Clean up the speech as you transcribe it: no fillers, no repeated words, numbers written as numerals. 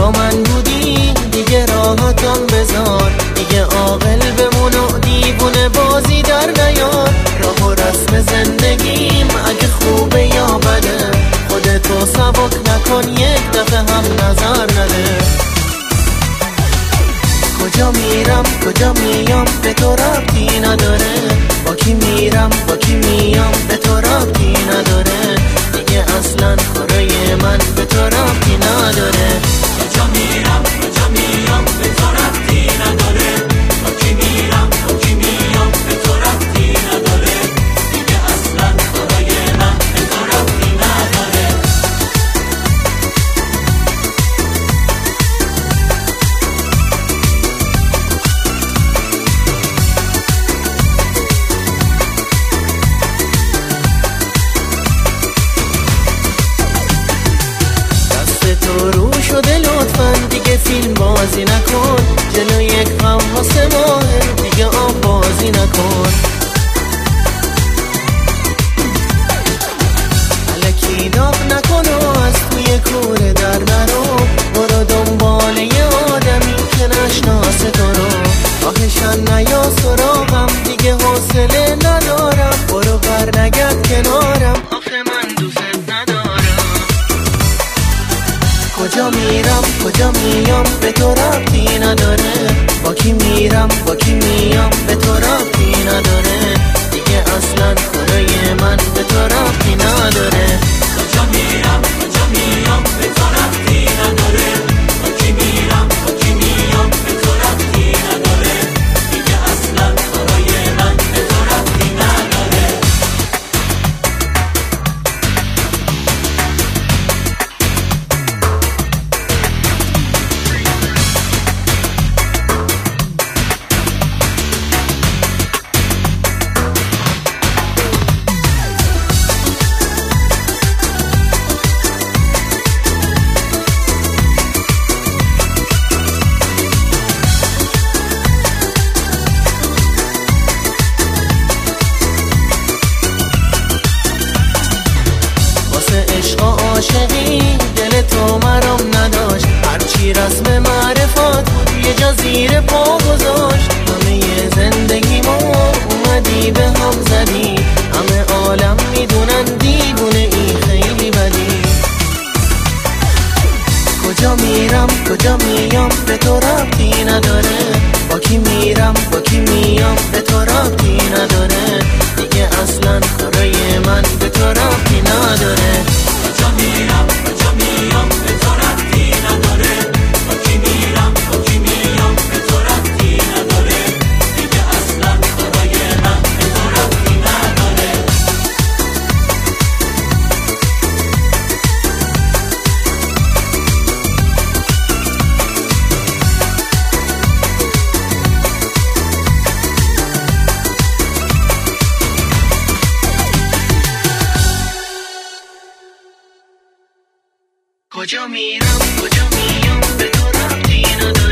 با من بودی دیگه راحتم بذار، دیگه عاقل بمون و دیوونه بازی در نیار. راه و رسم زندگیم اگه خوبه یا بده، خودتو سبک نکن یک دفعه هم نظر نده. کجا میرم کجا میام به تو ربطی نداره، با کی میرم با کی میام به تو ربطی نداره، دیگه اصلا کارای من به تو ربطی نداره. کجا میرم کجا میام به تو ربطی نداره، با کی میرم با کی میام به تو ربطی نداره، دیگه اصلا کارای من به تو ربطی نداره. تو رو شده لطفاً دیگه فیلم بازی نکن، جلو یک غواص ماهر دیگه آب بازی نکن. الکی داغ نکن و از توی کوره در نرو، برو دنبال یه آدمی که نشناسه تو رو. آخشن نیا سراغم دیگه حوصله ندارم، برو برنگرد کنارم آخه من دوست ندارم. کجا میرم کجا میام به تو ربطی نداره، با کی میرم با کی میام به تو ربطی نداره، دیگه اصلا کارای من به تو ربطی نداره. کجا میرم کجا میام به تو ربطی نداره، با کی میرم با کی میام به تو ربطی نداره، دیگه اصلا کارای من به تو ربطی نداره. عاشقی دل تو مرام نداشت، هرچی رسم معرفات بود یه جا زیر پا گذاشت. همه زندگیمو اومدی به هم زدی، همه عالم میدونن دیوونه ای خیلی بدی. کجا میرم کجا میام به تو ربطی نداره، با کی میرم با کی میام به تو ربطی نداره، دیگه اصلا کارای من به تو ربطی نداره. کجا میرم کجا میام به تو ربطی نداره، با کی میرم با کی میام به تو ربطی نداره، دیگه اصلا کارای من به تو ربطی نداره. کجا میرم کجا میام به تو ربطی نداره.